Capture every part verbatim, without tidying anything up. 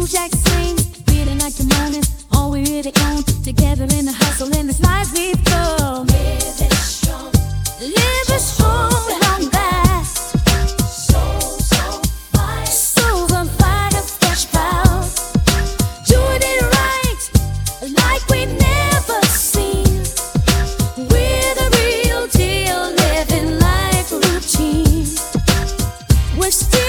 Jack swings, feeling like you're moaning. All we really own, together in the hustle and this life we've grown. Living strong, living strong, we don't last. So, so fine, so fine, a fresh power. Doing it right, like we never seen. We're the real deal, living life routine. We're still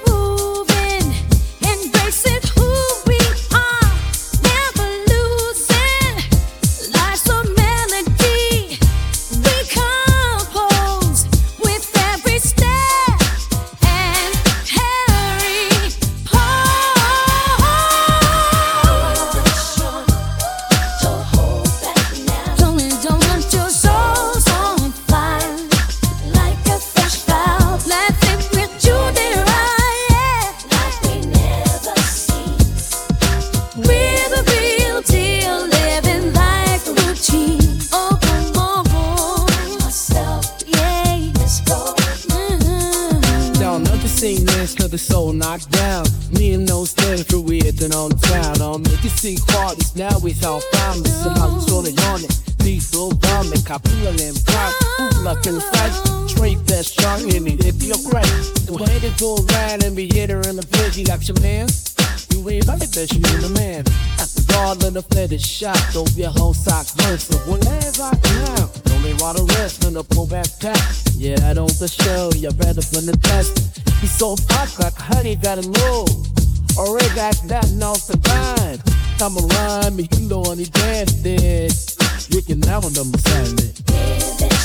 the soul knocked down. Me and those things for weird and on the town. I'll make you see hardest now it's all fine. Listen how we sort of on it. Diesel bomb and capilla and pop. Luck in the fight. Straight that strong in it. If you're great. The way to go around and be hitter in the bitch. You got your man. You ain't about to bet you in the man. At the guard of the fetish shot. Don't be a whole sock verse. But whenever I come out. Only want to rest on the pullback pack. Yeah, I don't the show. You better from the test. He's so hot like honey, gotta know. Or it got that off the vine. Come around me, you know, and he danced it. You can now on them beside me.